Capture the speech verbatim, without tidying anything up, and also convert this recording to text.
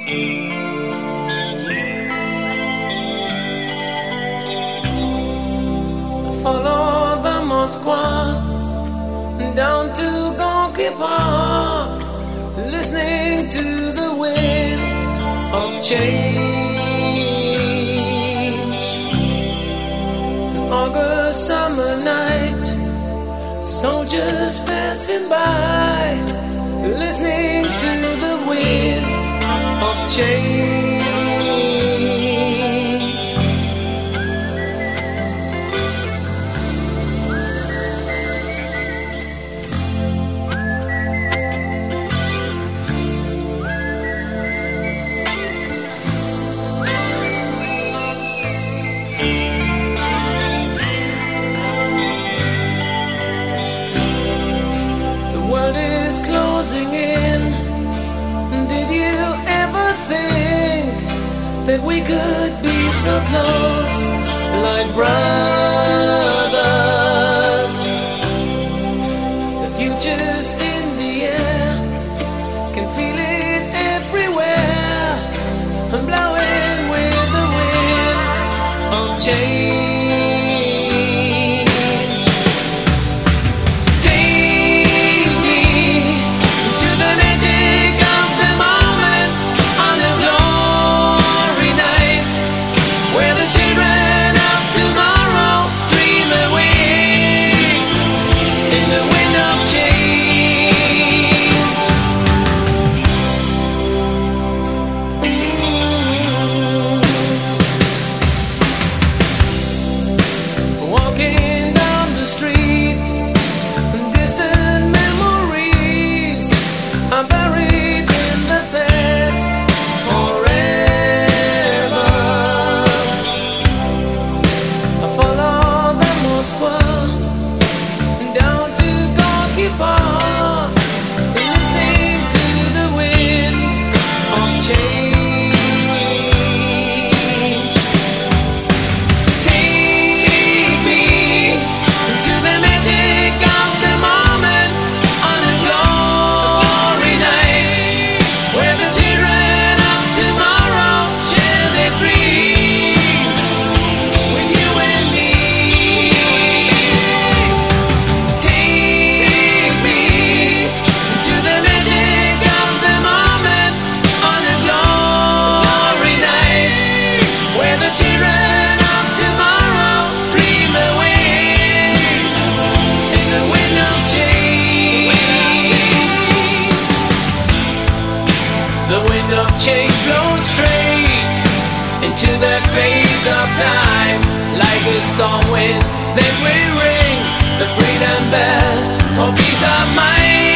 Follow the Moskva down to Gorky Park, listening to the wind of change. An August summer night, soldiers passing by, listening to the wind of change. Closing in. Did you ever think that we could be so close, like brothers? The future's in the air, can feel it everywhere. I'm blowing with the wind of change. Change blows straight into that phase of time, like a storm wind. Then we ring the freedom bell for peace of mind.